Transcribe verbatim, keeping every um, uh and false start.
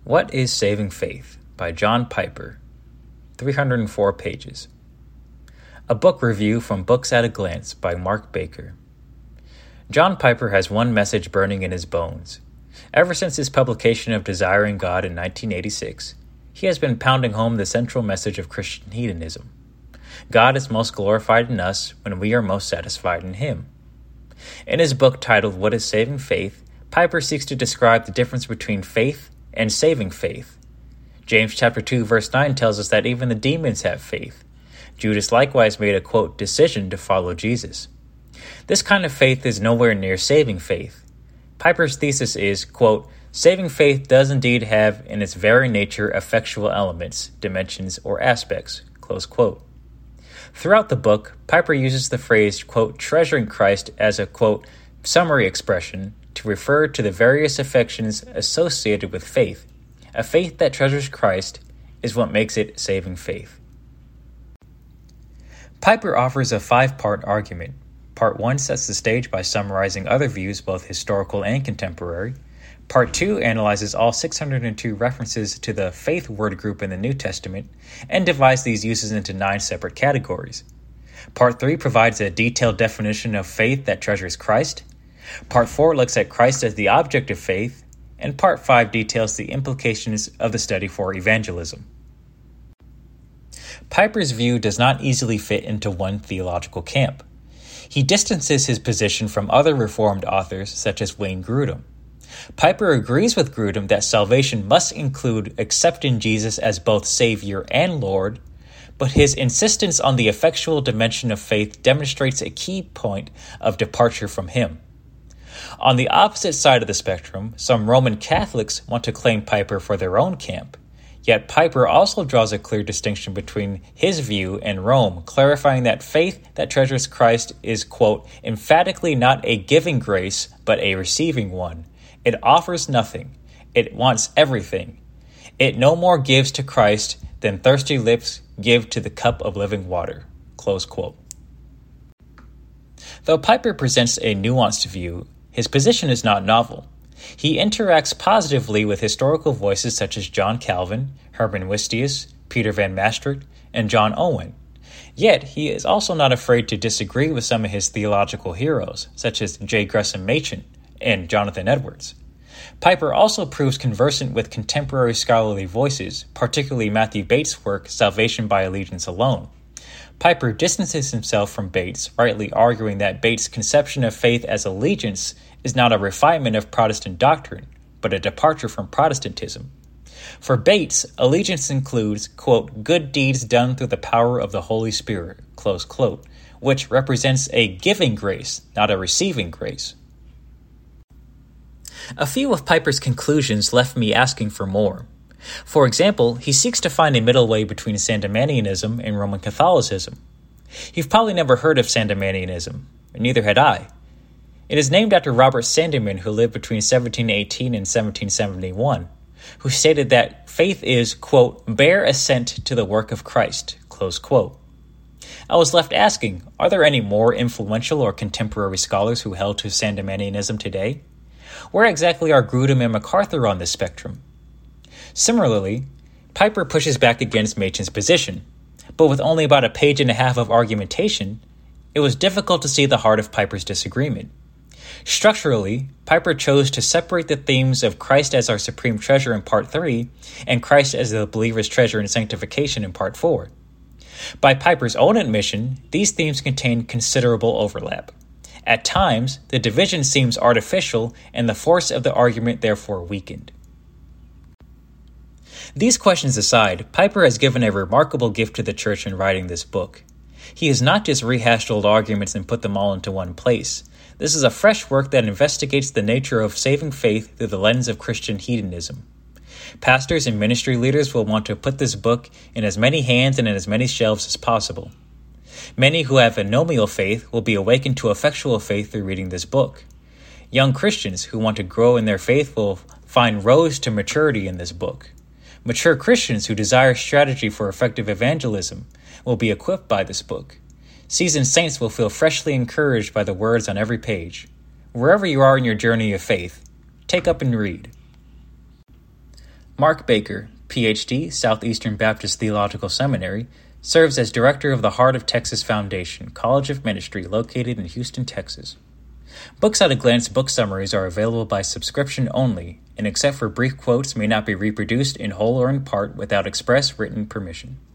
What is Saving Faith? By John Piper, three hundred four pages. A book review from Books at a Glance by Mark Baker. John Piper has one message burning in his bones. Ever since his publication of Desiring God in nineteen eighty-six, he has been pounding home the central message of Christian hedonism. God is most glorified in us when we are most satisfied in Him. In his book titled What is Saving Faith?, Piper seeks to describe the difference between faith and saving faith. James chapter two verse nine tells us that even the demons have faith. Judas likewise made a, quote, decision to follow Jesus. This kind of faith is nowhere near saving faith. Piper's thesis is, quote, saving faith does indeed have in its very nature effectual elements, dimensions, or aspects, close quote. Throughout the book, Piper uses the phrase, quote, treasuring Christ as a, quote, summary expression to refer to the various affections associated with faith. A faith that treasures Christ is what makes it saving faith. Piper offers a five-part argument. Part one sets the stage by summarizing other views, both historical and contemporary. Part two analyzes all six hundred two references to the faith word group in the New Testament and divides these uses into nine separate categories. Part three provides a detailed definition of faith that treasures Christ. Part four looks at Christ as the object of faith, and Part five details the implications of the study for evangelism. Piper's view does not easily fit into one theological camp. He distances his position from other Reformed authors such as Wayne Grudem. Piper agrees with Grudem that salvation must include accepting Jesus as both Savior and Lord, but his insistence on the effectual dimension of faith demonstrates a key point of departure from him. On the opposite side of the spectrum, some Roman Catholics want to claim Piper for their own camp. Yet Piper also draws a clear distinction between his view and Rome, clarifying that faith that treasures Christ is, quote, emphatically not a giving grace, but a receiving one. It offers nothing. It wants everything. It no more gives to Christ than thirsty lips give to the cup of living water. Close quote. Though Piper presents a nuanced view, his position is not novel. He interacts positively with historical voices such as John Calvin, Herman Wistius, Peter Van Mastricht, and John Owen. Yet, he is also not afraid to disagree with some of his theological heroes, such as J. Gresham Machen and Jonathan Edwards. Piper also proves conversant with contemporary scholarly voices, particularly Matthew Bates' work, Salvation by Allegiance Alone. Piper distances himself from Bates, rightly arguing that Bates' conception of faith as allegiance is not a refinement of Protestant doctrine, but a departure from Protestantism. For Bates, allegiance includes, quote, good deeds done through the power of the Holy Spirit, close quote, which represents a giving grace, not a receiving grace. A few of Piper's conclusions left me asking for more. For example, he seeks to find a middle way between Sandemanianism and Roman Catholicism. You've probably never heard of Sandemanianism, and neither had I. It is named after Robert Sandeman, who lived between seventeen eighteen and seventeen seventy-one, who stated that faith is, quote, bare assent to the work of Christ, close quote. I was left asking, are there any more influential or contemporary scholars who held to Sandemanianism today? Where exactly are Grudem and MacArthur on this spectrum? Similarly, Piper pushes back against Machen's position, but with only about a page and a half of argumentation, it was difficult to see the heart of Piper's disagreement. Structurally, Piper chose to separate the themes of Christ as our supreme treasure in Part three and Christ as the believer's treasure and sanctification in Part four. By Piper's own admission, these themes contain considerable overlap. At times, the division seems artificial and the force of the argument therefore weakened. These questions aside, Piper has given a remarkable gift to the church in writing this book. He has not just rehashed old arguments and put them all into one place. This is a fresh work that investigates the nature of saving faith through the lens of Christian hedonism. Pastors and ministry leaders will want to put this book in as many hands and in as many shelves as possible. Many who have a nominal faith will be awakened to effectual faith through reading this book. Young Christians who want to grow in their faith will find roads to maturity in this book. Mature Christians who desire strategy for effective evangelism will be equipped by this book. Seasoned saints will feel freshly encouraged by the words on every page. Wherever you are in your journey of faith, take up and read. Mark Baker, P H D, Southeastern Baptist Theological Seminary, serves as director of the Heart of Texas Foundation, College of Ministry, located in Houston, Texas. Books at a Glance book summaries are available by subscription only, and except for brief quotes may not be reproduced in whole or in part without express written permission.